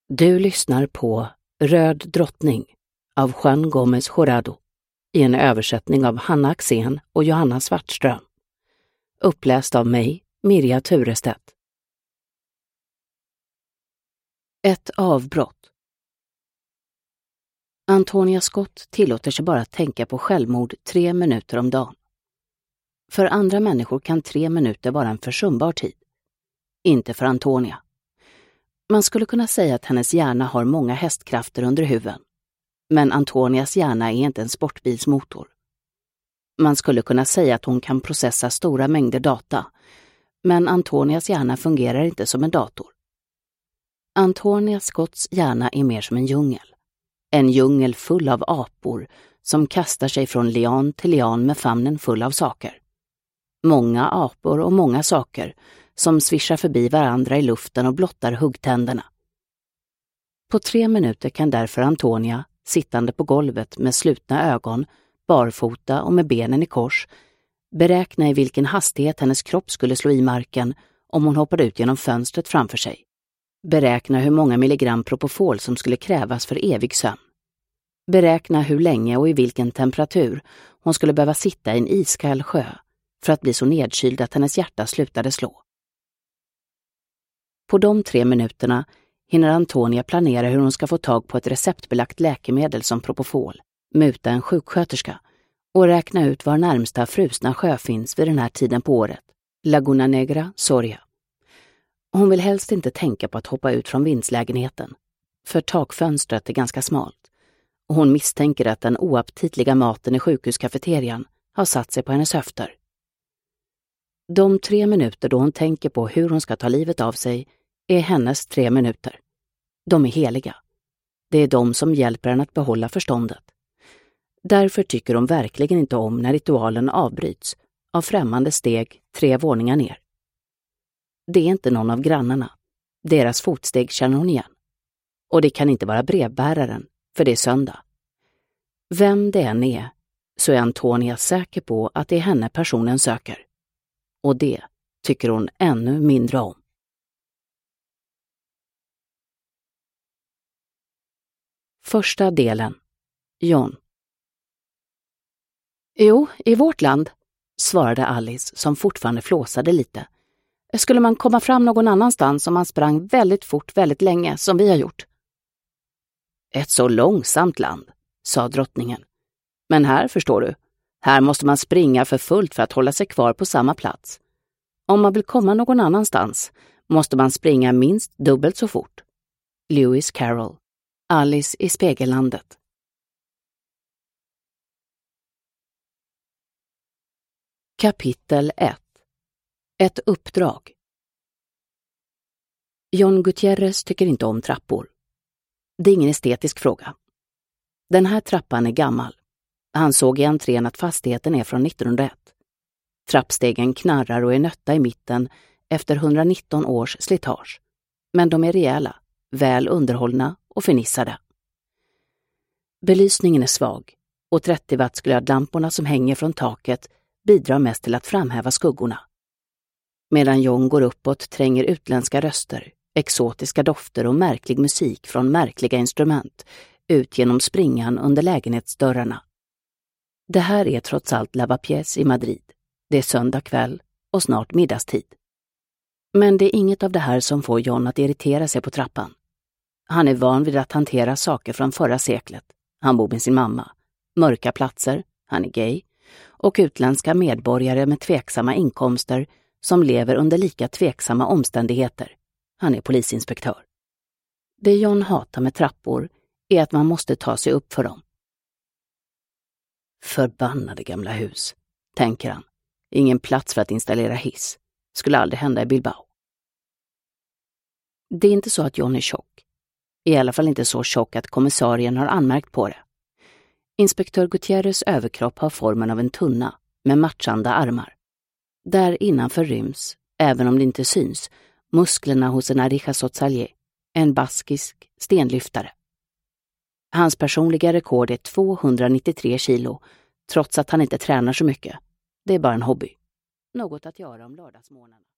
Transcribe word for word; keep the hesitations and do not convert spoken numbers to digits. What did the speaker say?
Du lyssnar på Röd drottning av Juan Gómez Jurado i en översättning av Hanna Axén och Johanna Svartström. Uppläst av mig, Mirja Turestedt. Ett avbrott. Antonia Scott tillåter sig bara att tänka på självmord tre minuter om dagen. För andra människor kan tre minuter vara en försumbar tid. Inte för Antonia. Man skulle kunna säga att hennes hjärna har många hästkrafter under huven. Men Antonias hjärna är inte en sportbilsmotor. Man skulle kunna säga att hon kan processa stora mängder data. Men Antonias hjärna fungerar inte som en dator. Antonia Scotts hjärna är mer som en djungel. En djungel full av apor som kastar sig från lian till lian med famnen full av saker. Många apor och många saker som svischar förbi varandra i luften och blottar huggtänderna. På tre minuter kan därför Antonia, sittande på golvet med slutna ögon, barfota och med benen i kors, beräkna i vilken hastighet hennes kropp skulle slå i marken om hon hoppade ut genom fönstret framför sig. Beräkna hur många milligram propofol som skulle krävas för evig sömn. Beräkna hur länge och i vilken temperatur hon skulle behöva sitta i en iskall sjö för att bli så nedkyld att hennes hjärta slutade slå. På de tre minuterna hinner Antonia planera hur hon ska få tag på ett receptbelagt läkemedel som propofol, muta en sjuksköterska och räkna ut var närmsta frusna sjö finns vid den här tiden på året, Laguna Negra, Soria. Hon vill helst inte tänka på att hoppa ut från vindslägenheten, för takfönstret är ganska smalt, och hon misstänker att den oaptitliga maten i sjukhuskafeterian har satt sig på hennes höfter. De tre minuter då hon tänker på hur hon ska ta livet av sig är hennes tre minuter. De är heliga. Det är de som hjälper henne att behålla förståndet. Därför tycker hon verkligen inte om när ritualen avbryts av främmande steg tre våningar ner. Det är inte någon av grannarna. Deras fotsteg känner hon igen. Och det kan inte vara brevbäraren, för det är söndag. Vem det än är, så är Antonia säker på att det är henne personen söker. Och det tycker hon ännu mindre om. Första delen. John. Jo, i vårt land, svarade Alice som fortfarande flåsade lite. Skulle man komma fram någon annanstans om man sprang väldigt fort väldigt länge som vi har gjort? Ett så långsamt land, sa drottningen. Men här förstår du, här måste man springa för fullt för att hålla sig kvar på samma plats. Om man vill komma någon annanstans måste man springa minst dubbelt så fort. Lewis Carroll. Alice i Spegellandet. Kapitel ett. Ett uppdrag. John Gutierrez tycker inte om trappor. Det är ingen estetisk fråga. Den här trappan är gammal. Han såg i entrén att fastigheten är från nittonhundraett. Trappstegen knarrar och är nötta i mitten efter etthundranitton års slitage. Men de är rejäla, väl underhållna och förnissade. Belysningen är svag och trettio watts glödlamporna som hänger från taket bidrar mest till att framhäva skuggorna. Medan John går uppåt tränger utländska röster, exotiska dofter och märklig musik från märkliga instrument ut genom springan under lägenhetsdörrarna. Det här är trots allt Lavapiés i Madrid. Det är söndag kväll och snart middagstid. Men det är inget av det här som får John att irritera sig på trappan. Han är van vid att hantera saker från förra seklet. Han bor med sin mamma. Mörka platser, han är gay. Och utländska medborgare med tveksamma inkomster som lever under lika tveksamma omständigheter. Han är polisinspektör. Det John hatar med trappor är att man måste ta sig upp för dem. Förbannade gamla hus, tänker han. Ingen plats för att installera hiss. Skulle aldrig hända i Bilbao. Det är inte så att John är tjock. I alla fall inte så tjock att kommissarien har anmärkt på det. Inspektör Gutierrez överkropp har formen av en tunna med matchande armar. Där innanför ryms, även om det inte syns, musklerna hos en Arija Sotzalier, en baskisk stenlyftare. Hans personliga rekord är tvåhundranittiotre kilo, trots att han inte tränar så mycket. Det är bara en hobby. Något att göra om lördagsmorgnarna.